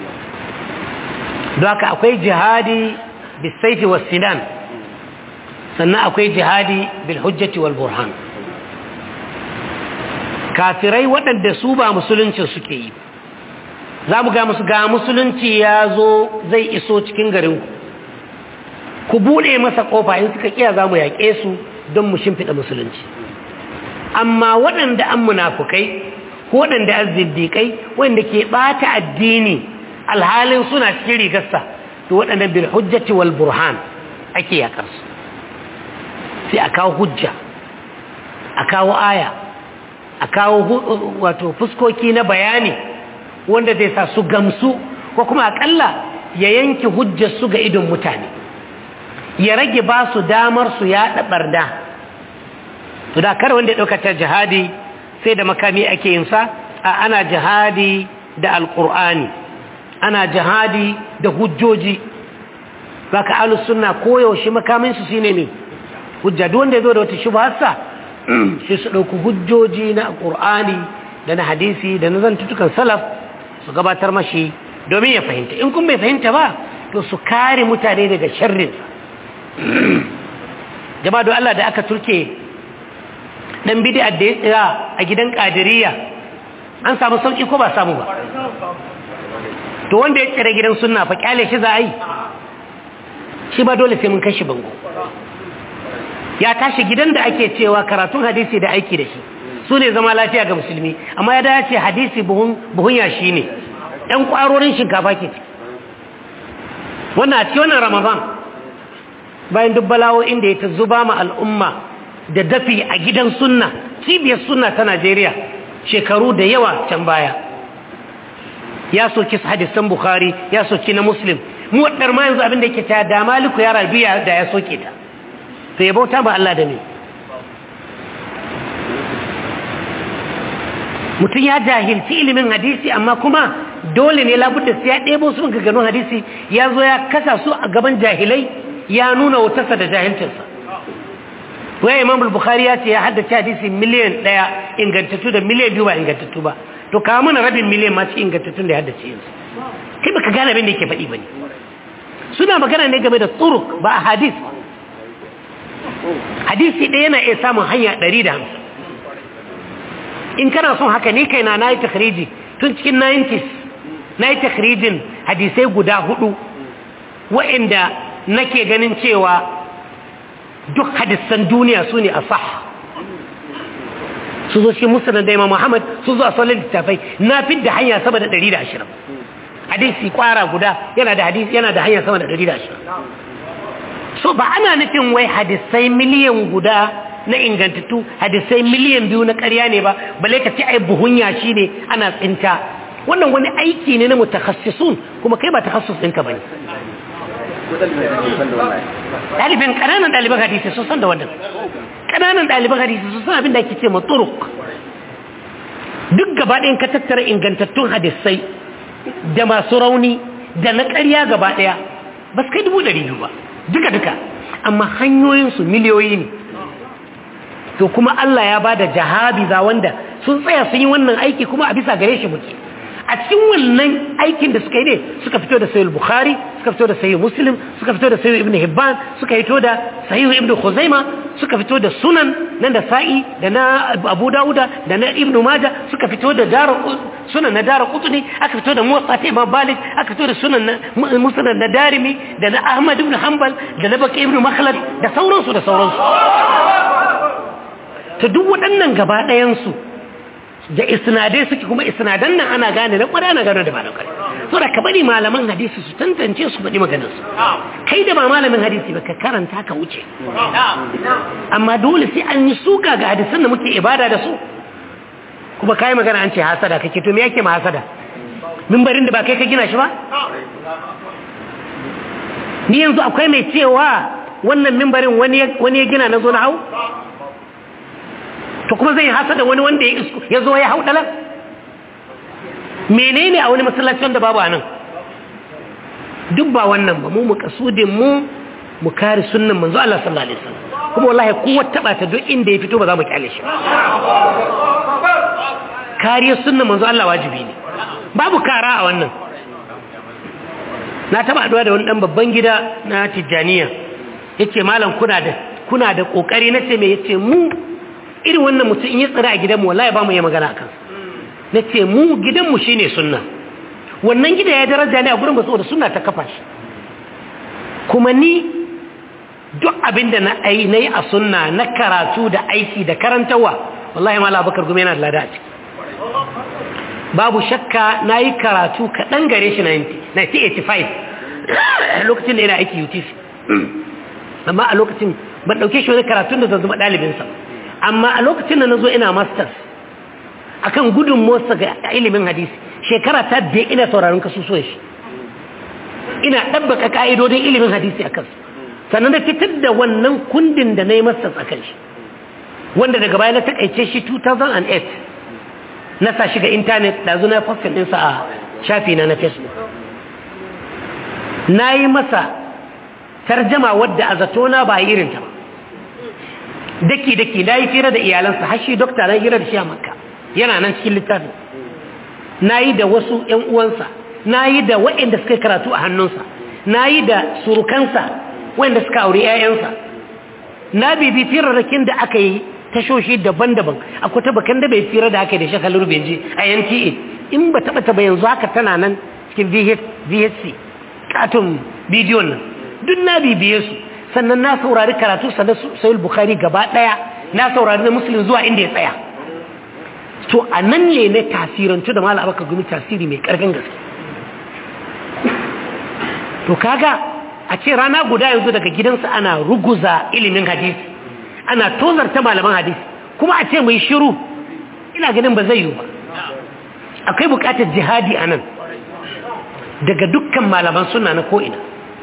don haka akwai jihadi bis sayfi was sinan sannan akwai jihadi bil hujjati wal burhan kafirai waɗanda su ba musulunci suke yi za mu ga musu ga musulunci ya zo zai iso cikin garinku ku buɗe masa ƙofa in suka kiya za mu yaƙe su don mu shimfiɗa musulunci amma waɗanda an munafukai ko waɗanda an ziddiƙai wanda ke ɓata addini alhalin suna cikin rigarsa to waɗanda bil hujjati wal burhan ake yaƙar su sai a kawo hujja a kawo aya a kawo wato fuskoki na bayani wanda zai sa su gamsu ko kuma akalla ya yanki hujjar su ga idon mutane ya rage ba su damar su yaɗa ɓarna to da kar wanda ya ɗaukata jihadi sai da makami ake yin sa ana jihadi da alƙur'ani ana jihadi da hujjoji baka ahlus sunna koyaushe makamin su shine ne hujja duk wanda ya zo da wata shubharsa sai su ɗauki hujjoji na alƙur'ani da na hadisi da na zantutukan salaf su gabatar mashi domin ya fahimta in kun bai fahimta ba to su kare mutane daga sharrin jama'a don Allah da aka turke dan bid'a da ya tsira a gidan Qadiriyya an samu sauki ko ba samu ba to wanda ya tsira gidan sunna fa kyale shi za a yi shi ba dole sai mun kashi bango ya tashi gidan da ake cewa karatun hadisi da aiki da shi su ne zama lafiya ga musulmi amma ya dace hadisi buhun yashi ne ɗan ƙwarorin shinkafa ke ciki wannan a ci wannan ramadan bayan duk balawo inda ya ta zuba ma al'umma da dafi a gidan sunna cibiyar sunna ta najeriya shekaru da yawa can baya ya soki hadisan bukhari ya soki na muslim mu waɗar ma yanzu abin da yake ta da maliku ya rabiya da ya soke ta sai ya bauta ba Allah da ne mutum ya jahilci ilimin hadisi amma kuma dole ne labudda sai ya ɗebo su ga ganin hadisi ya zo ya kasa su a gaban jahilai ya nuna wutarsa da jahilcinsa waya imam al-bukhari ya ce ya haddace hadisi miliyan 1 ingantattu da miliyan 2 ba ingantattu ba to kawo mana rabin miliyan ma ci ingantattun da ya haddace yanzu kai baka gane abin da yake faɗi bane suna magana ne game da turuk ba a hadisi ɗaya yana iya samun hanya 150 in kana son haka ni kaina na yi takhriji tun cikin 90s na yi takhrijin hadisai guda 4 wa'inda nake ganin cewa duk hadisan duniya su ne a sah su zo cikin musulun da imam Muhammad su zo a sallar littafai na fi da hanya sama da 120 hadisi kwara guda yana da hanya sama da 120 so ba ana nufin wai hadisai miliyan guda na ingantattu hadisai miliyan 2 na ƙarya ne ba balle ka ce ai buhunya shi ne ana tsinta wannan wani aiki ne na mutakhassisun kuma kai ba takhassus ɗinka bane ƙananan ɗaliban hadisi sun san da wannan ƙananan ɗaliban hadisi sun san abin da ake ce maturuk duk gaba ɗayan ka tattara ingantattun hadisai da masu rauni da na ƙarya gaba ɗaya ba su kai 200 ba duka amma hanyoyinsu miliyoyi ne to kuma Allah ya ba da jahabiza wanda sun tsaya sun yi wannan aiki kuma a bisa gare shi muke a cikin wannan aikin da suka yi ne suka fito da sahih bukhari suka fito da sahih muslim suka fito da sahih ibn hibban suka fito da sahih ibn khuzaima suka fito da sunan nan da sa'i da na abu dauda da na ibn majah suka fito da sunan na daraqutni aka fito da muwatta ta imam malik aka fito da sunan musnad na darimi da na ahmad ibn hanbal da na baqi ibn makhlad da sauransu to duk waɗannan gaba ɗayan su da isnadai suke kuma isnadan nan ana gane na ƙwarai ana gane da ba na ƙwarai so da ka bari malaman hadisi su tantance su faɗi maganarsu kai da ba malamin hadisi ba ka karanta ka wuce amma dole sai an yi suka ga hadisan da muke ibada da su kuma kai magana an ce hasada kake to me yake ma hasada mimbarin da ba kai ka gina shi ba ni yanzu akwai mai cewa wannan mimbarin wani ya gina na zo na hau to kuma zai hasada wani wanda ya zo ya hau dalar menene a wani masallaci wanda babu anan duk ba wannan ba mu makasudin mu kare sunnan manzo Allah sallallahu alaihi wasallam kuma wallahi kowa taba ta duk inda ya fito ba za mu kyale shi kariyar sunnan manzo Allah wajibi ne babu kara a wannan na taba haduwa da wani dan babban gida na Tijjaniya yace malam kuna da kokari nace me yace mu irin wannan mutum in ya tsira a gidanmu wallahi ba mu yi magana akan nace mu gidanmu shine sunna wannan gida ya daraja ne a gurin ba saboda sunna ta kafa shi kuma ni duk abinda na yi a sunna na karatu da aiki da karantawa wallahi malam Abubakar Gumi yana da lada a ciki babu shakka nayi karatu kaɗan gare shi 1985 lokacin da yana aiki UTC amma a lokacin ban ɗauke shi wani karatun da zan zama ɗalibinsa amma a lokacin da na zo ina masters akan gudun motsa ga ilimin hadisi shekara ta da ina sauraron kasusuwan shi ina ɗabbaka ƙa'idodin ilimin hadisi a kansu sannan da fitar da wannan kundin da na yi masters a kan shi wanda daga baya na taƙaice shi 2008 na sa shiga intanet da zuna postin ɗinsa a shafi na facebook na yi masa tarjama wadda a zatona ba irinta ba daki-daki na yi fira da iyalansa hashi dokta na hira da shi a makka yana nan cikin littafin na yi da wasu 'yan uwansa na yi da waɗanda suka karatu a hannunsa na yi da surukansa waɗanda suka aure 'ya'yansa na bibi firarrakin da aka yi tashoshi daban-daban akwai tabakan da bai fira da aka yi da shakalar benji a NTA in ba taɓa taba yanzu haka tana nan cikin VHC katon bidiyon nan duk na bibiye su sannan na saurari karatu sannan sayul bukhari gaba daya na saurari na muslim zuwa inda ya tsaya to a nan ne na tasirantu da malam Abubakar Gumi tasiri mai karfin gaske to kaga a ce rana guda yanzu daga gidansa ana ruguza ilimin hadisi ana tozarta malaman hadisi kuma a ce mai shiru ina ganin ba zai yi ba akwai bukatar jihadi a nan daga dukkan malaman sunna na ko'ina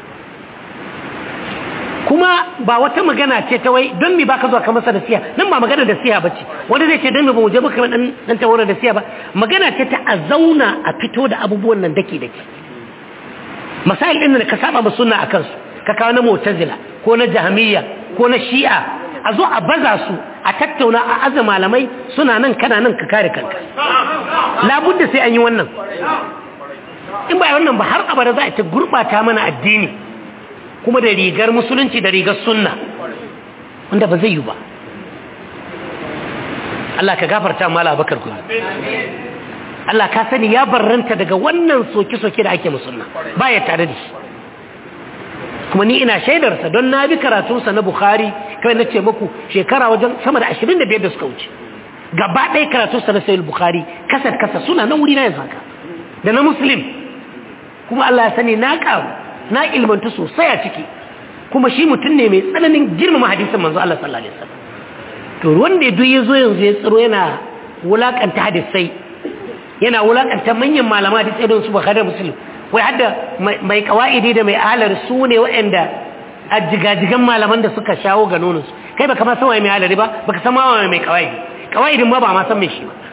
kuma ba wata magana ce ta wai don mi baka zuwa ka masa da siya nan ba magana da siya bace wanda zai ce don mi ba mu je muka dan tawara da siya ba magana ce ta a zauna a fito da abubuwan nan dake masail din da ka saba ba sunna akan su ka kawo na mu'tazila ko na jahmiyya ko na shi'a a zo a baza su a tattauna a azza malamai suna nan kana nan ka kare kanka labudda sai an yi wannan in ba wannan ba har abada za a ta gurbata mana addini kuma da rigar musulunci da rigar sunna wanda ba zai yi ba Allah ka gafarta mala Abubakar Gumi Allah ka sani ya barranta daga wannan soke-soke da ake musulna baya tare da shi kuma ni ina shaidarsa don na bi karatunsa na Bukhari kai na ce muku shekara wajen sama da 25 da suka wuce gaba ɗaya karatunsa na Sahih Bukhari kasa suna nan wuri na yanzu haka da na Muslim kuma Allah ya sani na kawo na ilmanta sosai a ciki kuma shi mutum ne mai tsananin girmama hadisin manzo Allah sallallahu alaihi wasallam to wanda duk yazo yanzu ya tsiro yana wulakanta hadisai yana wulakanta manyan malama hadisai don su Bukhari da Muslim wai hadda mai kawaidi da mai alar su ne waɗanda ajigajigan malaman da suka shawo ga nonus kai baka ma san wai mai alari ba baka san ma mai kawaidin ma ba ma san mai shi ba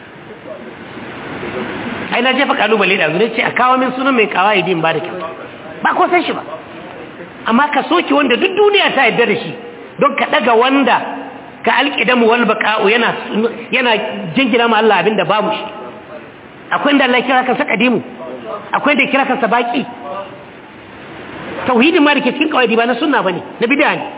ai na jefa kalubale da zuwa ce a kawo min sunan mai kawaidin ba da kyau ba ko san shi ba amma ka soki wanda duk duniya ta yarda da shi don ka daga wanda ka alqidamu wal baqa'u yana jingina ma Allah abinda babu shi akwai inda Allah kira kansa kadimu akwai da kira kansa baki tauhidin ma da ke cikin kawaidi ba na sunna bane na bid'a ne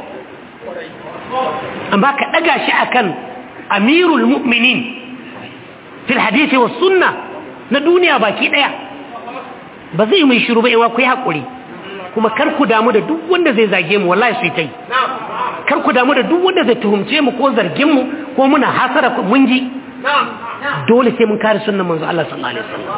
amma ka daga shi akan amirul mu'minin fil hadisi was sunna na duniya baki daya ba zai mai shiru ba in ku yi hakuri kuma kar ku damu da duk wanda zai zage mu wallahi su yi tai kar ku damu da duk wanda zai tuhumce mu ko zargin mu ko muna hasara mun ji dole sai mun kare sunnan manzo Allah sallallahu alaihi wasallam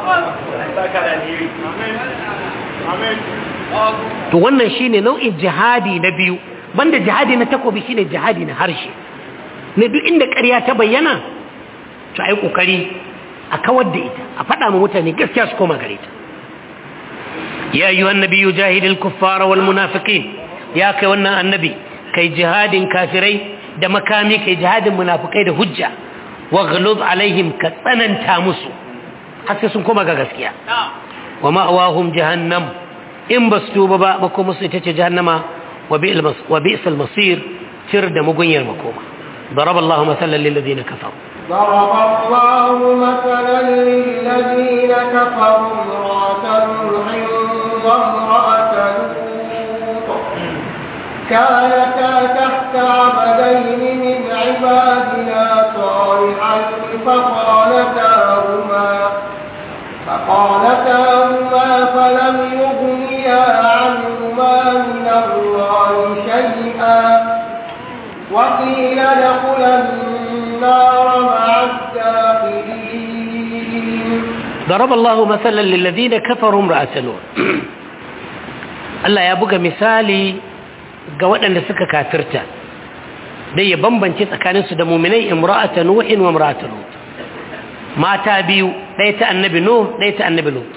to wannan shine nau'in jihadi na biyu banda jihadi na takobi shine jihadi na harshe ne duk inda ƙarya ta bayyana to ai kokari a kawar da ita a faɗa ma mutane gaskiya su koma gare ta ya ayyuhan nabiyyu jahidil kuffara wal munafiqin ya kai wannan annabi kai jihadin kafirai da makami kai jihadin munafikai da hujja waghluz alaihim ka tsananta musu har sai sun koma ga gaskiya wa ma'awahum jahannam in bastuba ba makoma su ita ce jahannama wa bi'sal masir tir da mugunyar makoma ضرب الله مثلا للذين كفروا ضرب الله مثلا للذين كفروا امرأة نوح وامرأة لوط كانتا تحت عبدين من عبادنا صالحين فقالتاهما فلم يغنيا عنهما من الله شيئا وقيل ادخلا النار مع الداخلين ضرب الله مثلا للذين كفروا امرأة نوح Allah ya buga misali ga waɗanda suka kafirta dai ya bambance tsakaninsu da muminai imra'ata nuhin wa imra'ata lut mata biyu ɗaya ta annabi nuh ɗaya ta annabi lut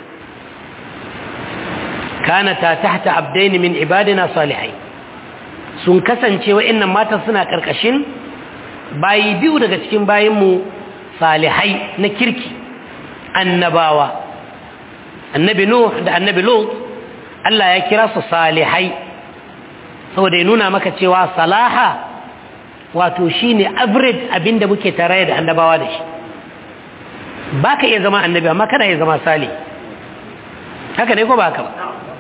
kanata tahta abdaini min ibadina salihai sun kasance wa'annan matan suna karkashin bayi biyu daga cikin bayinmu salihai na kirki annabawa annabi nuh da annabi lut Allah ya kira su salihai saboda ya nuna maka cewa salaha wato shine average abinda muke tare da annabawa da shi baka iya zama annabi amma kana iya zama salih haka ne ko ba haka ba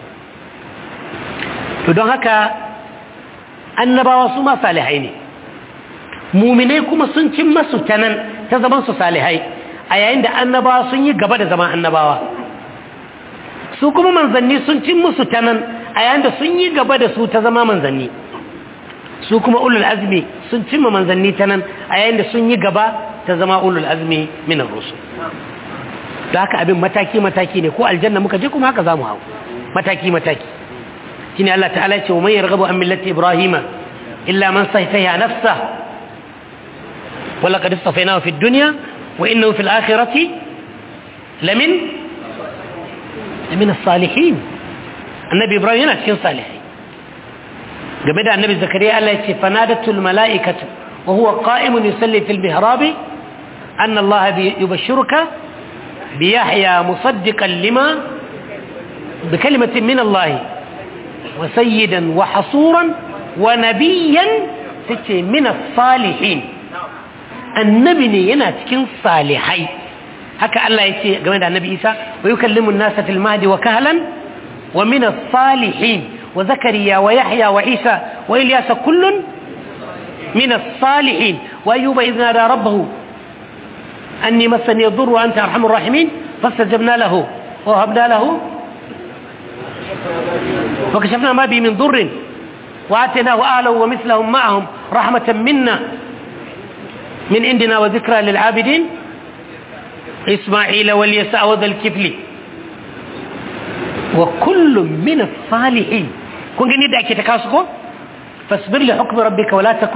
to don haka annabawa su ma salihai ne muminai kuma sun cin masu tanan ta zaman su salihai a yayin da annabawa sun yi gaba da zaman annabawa su kuma manzanni sun cin musu tanan a yayin da sun yi gaba da su ta zama manzanni su kuma ulul azmi sun cimma manzanni tanan a yayin da sun yi gaba ta zama ulul azmi min ar-rusul da haka abin mataki mataki ne ko aljanna muka je kuma haka zamu hawo mataki mataki shine Allah ta'ala ya ce wa man yarghabu an millati ibrahima illa man sayfiha nafsa wa laqad istafaynahu fid dunya wa innahu fil akhirati lamin as-salihin annabi ibrahim yana cikin salihai game da annabi zakariya Allah ya ce fanadatul mala'ikatu wa huwa qa'imun yusalli fil mihrab anna Allah yubashshiruka bi yahya musaddiqan lima bi kalimatin min Allah wa sayyidan wa hasuran wa nabiyyan tace min as-salihin annabi ne yana cikin salihai haka Allah ya ce game da annabi Isa wa yukallimu an-nasa fil mahdi wa kahlan wa min as-salihin wa zakariya wa yahya wa Isa wa Ilyas kullun min as-salihin wa ayyuba idh nada rabbahu anni massani ad-durru wa anta arhamur rahimin fastajabna lahu wa habna lahu wa kashafna ma bi min durrin wa ataynahu ahlahu wa mithlahum ma'ahum rahmatan minna min indina wa dhikra lil 'abidin إسماعيل واليسع وذا الكفل وكل من الصالحين كن جني داك تكاسكو فاصبر لحكم ربك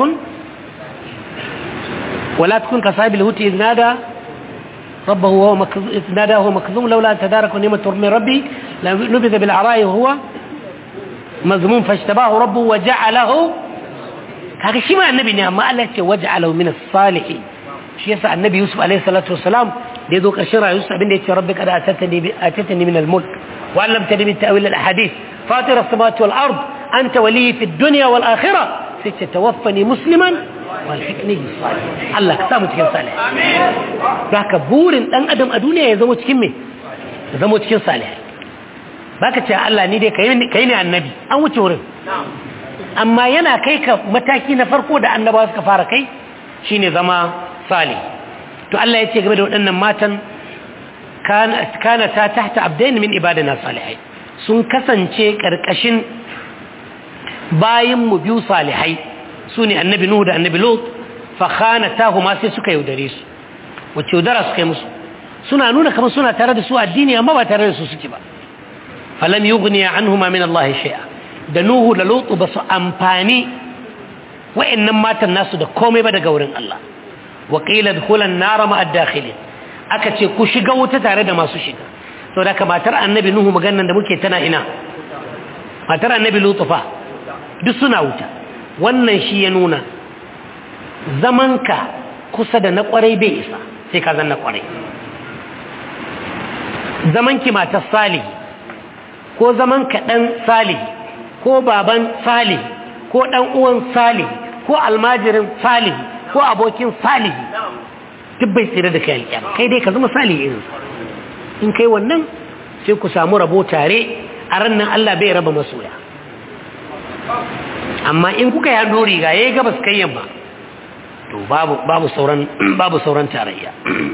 ولا تكن كصاحب الهوت إذ نادى ربه وهو مكذوم لولا أن تدارك نعمة من ربي لنبذ بالعراء وهو مذموم فاجتباه ربه وجعله هذا شيء ما النبي نعم ما قال وجعله من الصالحين شيء يسأل النبي يوسف عليه الصلاة والسلام da yazo ƙarshen rayuwarsa abin da yake rabbi kada atatani min al-mulk wa 'allamtani min ta'wil al-ahadith fatir as-samawati wal ard anta waliyyi fid dunya wal akhirah tawaffani musliman wal hikni bis salih Allah ka samu cikin salih amin baka burin dan adam a duniya ya zama cikin me ya zama cikin salih baka ce Allah ni dai kai ne annabi an wuce wurin amma yana kai ka mataki na farko da annabawa suka fara kai shine zama salih to Allah ya ce game da waɗannan matan kana ta tahta abdain min ibadina salihai sun kasance karkashin bayin mu biyu salihai sune annabi nuhu da annabi lut fa khanatahuma sai suka yaudare su wacce yaudara suka yi musu suna nuna kamar suna tare da su addini amma ba tare da su suke ba falam yughni anhuma min Allah shay'a da Nuhu da Lutu ba su amfani wa'annan matan nasu da komai ba daga wurin Allah wa qila dukhulan nar ma'a ad-dakhilin aka ce ku shiga wuta tare da masu shiga saboda ka matar annabi Nuhu maganar da muke tana ina matar annabi Lutu fa duk suna wuta wannan shi ya nuna zamanka kusa da na kwarai bai isa sai ka zan na kwarai zamanki matar salihi ko zamanka dan salihi ko baban salihi ko dan uwan salihi ko almajirin salihi ko abokin salihi duk bai tsira da kai alƙiyama kai dai ka zama salihi irin in kai wannan sai ku samu rabo tare a ran nan Allah bai raba masoya amma in kuka ya dori ga yayi gabas kai yamma to babu sauran tarayya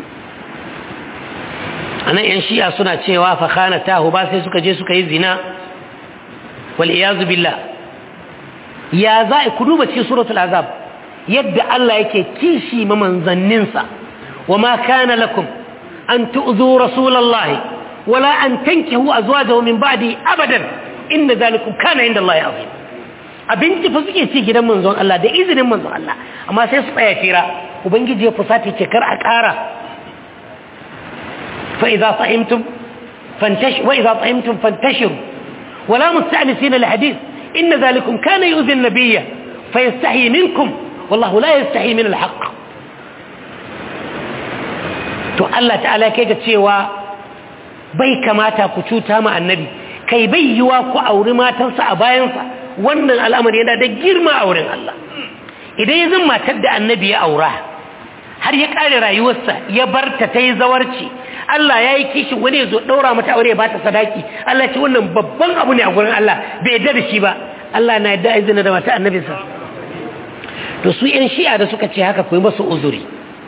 anan yan shi'a suna cewa fa khanatahu ba sai suka je suka yi zina wal iyaz billah ya za'i ku duba cikin suratul azab yadda Allah yake kishi ma manzanninsa wama kana lakum an tu'zu rasulullahi wala an tankihu azwajahu min ba'di abadan inna dhalikum kana inda Allah azim abinci fa suke ci gidan manzon Allah da izinin manzon Allah amma sai su tsaya fira ubangiji ya fusata ce kar a ƙara fa idza ta'imtum fantashiru wala musta'nisina lihadith inna dhalikum kana yu'zi an-nabiyya fayastahi minkum wallahu la yastahi min al-haqq to Allah ta'ala kai ga cewa bai kamata ku cuta ma annabi kai bai yiwa ku auri matansa a bayansa wannan al'amari yana da girma a wurin Allah idan ya zama matar da annabi ya aura har ya kare rayuwarsa ya barta ta yi zawarci Allah ya yi kishi wani ya zo ɗaura mata aure ba ta sadaki Allah ce wannan babban abu ne a gurin Allah bai yarda da shi ba Allah na yarda izina da mata annabinsa to su yan shi'a da suka ce haka ku yi masu uzuri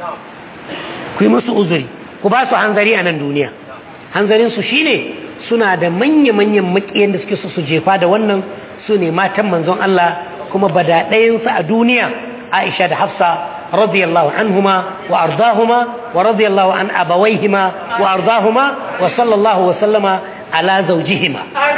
ku ba su hanzari a nan duniya hanzarinsu shine suna da manya-manyan makiyan da suke su jefa da wannan su ne matan manzon Allah kuma badaɗayensu a duniya Aisha da Hafsa radiyallahu anhuma wa ardahuma wa radiyallahu an abawaihima wa ardahuma wa sallallahu wa sallama ala zawjihima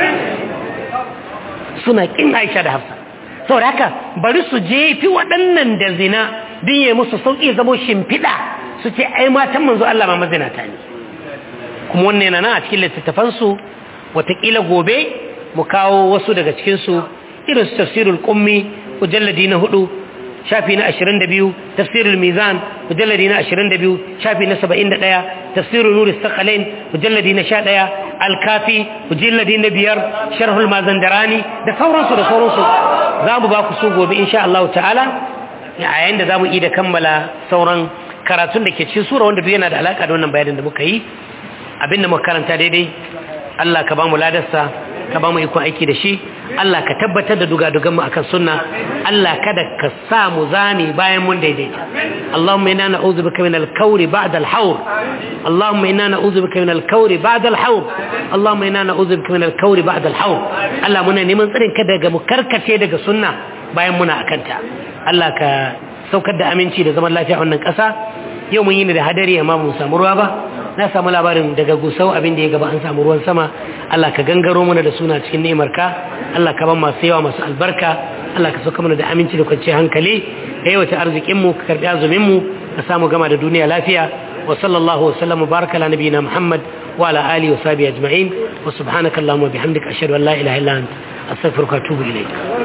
suna kin Aisha da Hafsa saboda haka bari su jefi waɗannan da zina din ya musu sauki zamo shimfiɗa su ce ai matan manzo Allah ma mazinata ne kuma wannan yana nan a cikin littattafansu watakila gobe mu kawo wasu daga cikinsu irin su tafsirul qummi mujalladi na 4 shafi na 22 tafsirul mizan mujalladi na 22 shafi na 71 tafsirul nur as-saqalain mujalladi na 11 al-kafi mujalladi na 5 sharhul mazandarani da sauransu za mu ba ku su gobe insha Allah ta'ala yayin da zamu yi da kammala sauran karatun da ke cikin sura wanda duk yana da alaka da wannan bayanin da muka yi abinda muka karanta daidai Allah ka ba mu ladarsa ka ba mu iko aiki da shi Allah ka tabbatar da dugadugan mu akan sunna Allah kada ka sa mu zani bayan mun daidaita Allahumma inna na'udhu bika min al-kawri ba'da al-hawr Allahumma inna na'udhu bika min al-kawri ba'da al-hawr Allahumma inna na'udhu bika min al-kawri ba'da al-hawr Allah muna neman tsarin ka daga mu karkace daga sunna bayan muna akanta Allah ka saukar da aminci da zaman lafiya a wannan ƙasa yau mun yi da hadari amma mun samu ruwa ba na samu labarin daga Gusau abin da ya gaba an samu ruwan sama Allah ka gangaro mana da suna cikin ni'imarka Allah ka ban masu yawa masu albarka Allah ka sauka mana da aminci da kwanciyar hankali da yawaita arzikin mu ka karbi azumin mu ka samu gama da duniya lafiya wa sallallahu wa sallam baraka ala nabiyina Muhammad wa ala alihi wa sahbihi ajma'in wa subhanaka allahumma bihamdika ashhadu an la ilaha illa anta astaghfiruka wa atubu ilayk